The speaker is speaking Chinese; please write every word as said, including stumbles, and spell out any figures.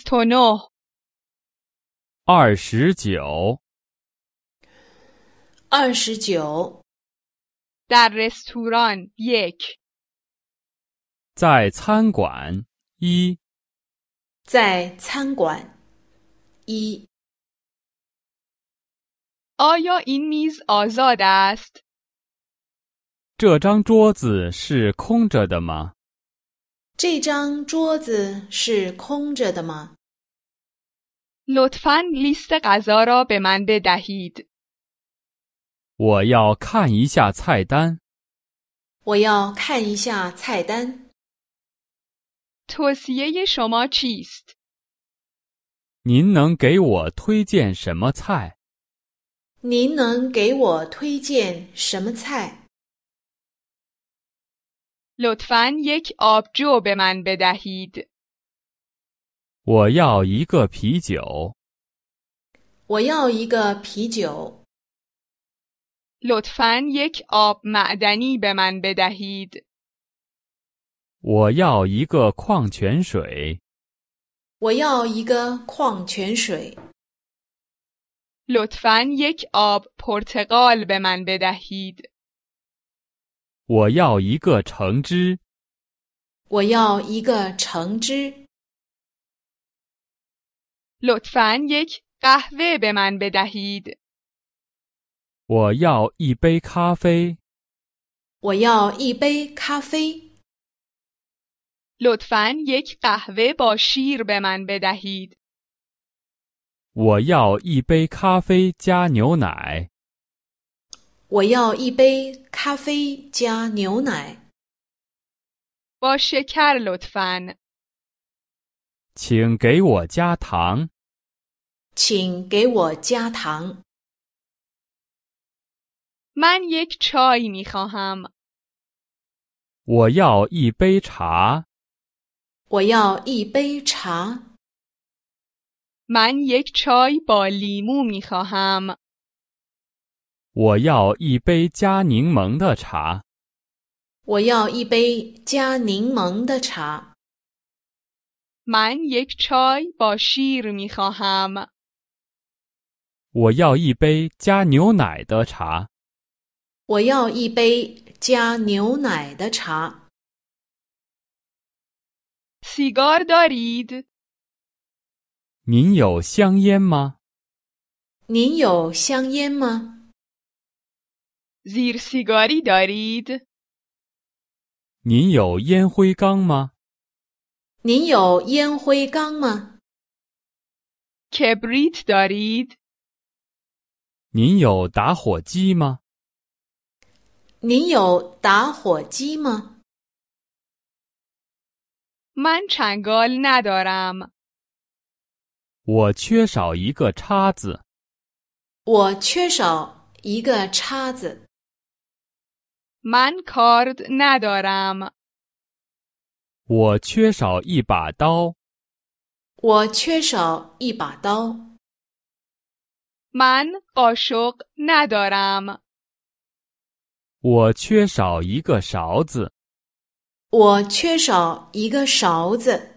بیست و نه 二十九， 二十九， در رستوران یک 在餐馆一， 在餐馆一。 آیا این میز آزاد است؟ 这张桌子是空着的吗？ 这张桌子是空着的吗？ لطفاً لیست غذا را به من بدهید. 我要看一下菜单。 我要看一下菜单。 توصیه شما چیست؟ 您能给我推荐什么菜？ 您能给我推荐什么菜？ لطفاً یک آبجو به من بدهید. 我要一个啤酒。 我要一个啤酒。 لطفاً یک آب معدنی به من بدهید. 我要一个矿泉水。 我要一个矿泉水。 لطفاً یک آب پرتقال به من بدهید. 我要一个橙汁。 我要一个橙汁。 لطفاً یک قهوه به من بدهید. 我要一杯咖啡。 我要一杯咖啡。 لطفاً یک قهوه با شیر به من بدهید. 我要一杯咖啡加牛奶。 我要一杯咖啡加牛奶。 با شکر لطفاً. 请给我加糖。 请给我加糖。 من یک چای می خواهم. 我要一杯茶。 我要一杯茶。 من یک چای با لیمو می خواهم. 我要一杯加柠檬的茶。 我要一杯加柠檬的茶。 من یک چای با شیر می خواهم. 我要一杯加牛奶的茶。 我要一杯加牛奶的茶。 سیگار دارید؟ 您有香烟吗？ 您有香烟吗？ زیر سیگاری دارید؟ 您有烟灰缸吗？ 您有烟灰缸吗？ کبریت دارید؟ 您有打火机吗？ 您有打火机吗？ من چنگال ندارم. 我缺少一个叉子。 我缺少一个叉子。 من کارد ندارم. 我缺少一把刀。 我缺少一把刀。 من قاشق ندارم. 我缺少一个勺子。 我缺少一个勺子。